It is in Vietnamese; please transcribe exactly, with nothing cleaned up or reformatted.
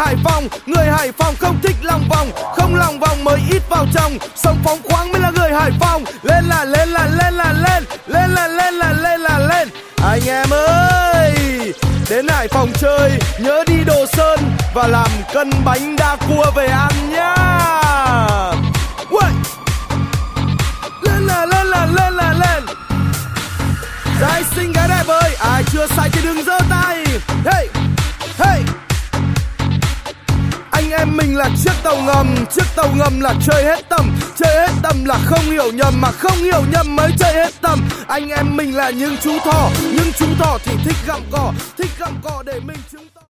Hải Phòng, người Hải Phòng không thích lòng vòng, không lòng vòng mới ít vào trong, sống phóng khoáng mới là người Hải Phòng. Lên là lên là lên là lên, lên là lên là lên là lên. Anh em ơi, đến Hải Phòng chơi nhớ đi Đồ Sơn và làm cân bánh đa cua về ăn nhá. Uầy. Lên là lên là lên là lên. Trai xinh gái đẹp ơi, ai chưa say thì đừng giơ tay. Hey, hey. Anh em mình là chiếc tàu ngầm, chiếc tàu ngầm là chơi hết tầm, chơi hết tầm là không hiểu nhầm, mà không hiểu nhầm mới chơi hết tầm. Anh em mình là những chú thỏ, những chú thỏ thì thích gặm cỏ, thích gặm cỏ để mình chứng